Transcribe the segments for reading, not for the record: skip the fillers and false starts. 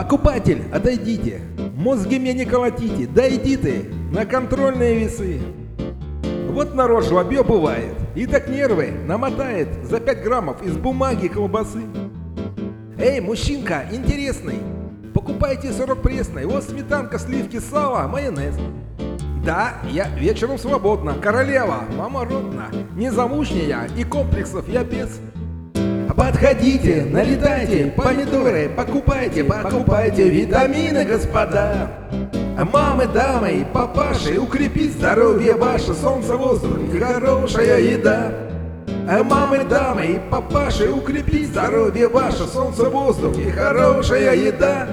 Покупатель, отойдите, мозги мне не колотите, дойди ты на контрольные весы. Вот народ жлобье бывает, и так нервы намотает за 5 граммов из бумаги колбасы. Эй, мужчинка интересный, покупайте сырок пресный, вот сметанка, сливки, сало, майонез. Да, я вечером свободна, королева, мама родна, незамужняя и комплексов я без. Подходите, налетайте, помидоры, покупайте, покупайте витамины, господа. Мамы, дамы и папаши, укрепить здоровье ваше, солнце, воздух и хорошая еда. Мамы, дамы и папаши, укрепить здоровье ваше, солнце, воздух и хорошая еда.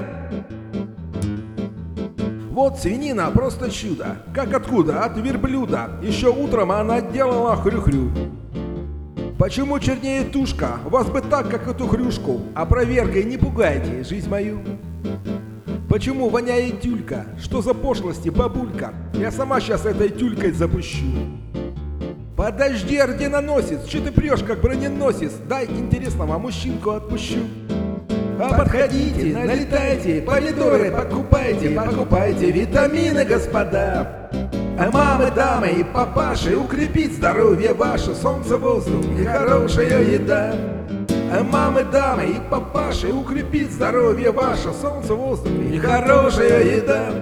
Вот свинина просто чудо, как откуда, от верблюда, еще утром она делала хрю-хрю. Почему чернее тушка? Вас бы так, как эту хрюшку. А проверкой не пугайте жизнь мою. Почему воняет тюлька? Что за пошлости, бабулька? Я сама сейчас этой тюлькой запущу. Подожди, орденоносец, что ты прешь, как броненосец? Дай интересного мужчинку отпущу. Подходите, налетайте, помидоры покупайте, покупайте витамины, господа. Мамы, дамы и папаши, укрепить здоровье ваше, солнце, воздух и хорошая еда. Мамы, дамы и папаши, укрепить здоровье ваше, солнце, воздух и хорошая еда.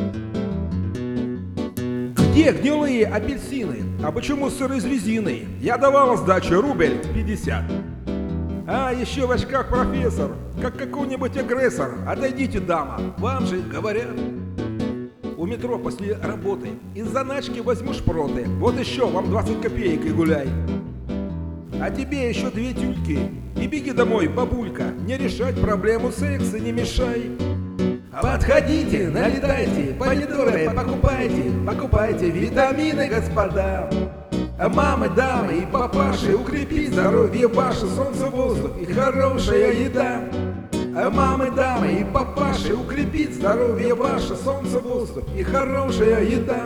Где гнилые апельсины? А почему сыр из резины? Я давала сдачу рубль 50. А еще в очках профессор, как какой-нибудь агрессор. Отойдите, дама, вам же говорят. У метро после работы из заначки возьму шпроты. Вот еще вам 20 копеек и гуляй. А тебе еще 2 тюльки. И беги домой, бабулька. Не решать проблему секса не мешай. Подходите, налетайте, помидоры покупайте, покупайте витамины, господа. Мамы, дамы и папаши, укрепить здоровье ваше, солнце, воздух и хорошая еда. Мамы, дамы и папаши, укрепить здоровье ваше, солнце, воздух и хорошая еда.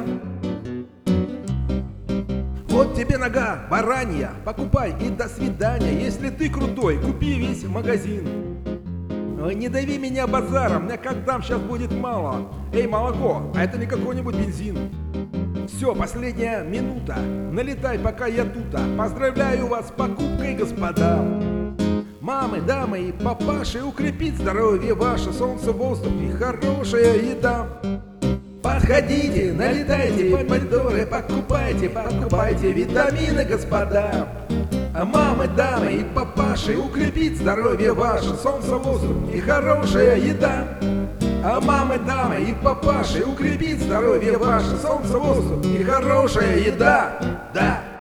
Вот тебе нога баранья, покупай и до свидания. Если ты крутой, купи весь магазин. Ой, не дави меня базаром, мне как там сейчас будет мало. Эй, молоко, а это не какой-нибудь бензин. Все, последняя минута, налетай, пока я тута. Поздравляю вас с покупкой, господа. Мамы, дамы и папаши, укрепить здоровье ваше, солнце, воздух и хорошая еда. Подходите, налетайте, помидоры покупайте, покупайте витамины, господа. Мамы, дамы и папаши, укрепить здоровье ваше, солнце, воздух и хорошая еда. Мамы, дамы и папаши, укрепить здоровье ваше, солнце, воздух и хорошая еда. Да.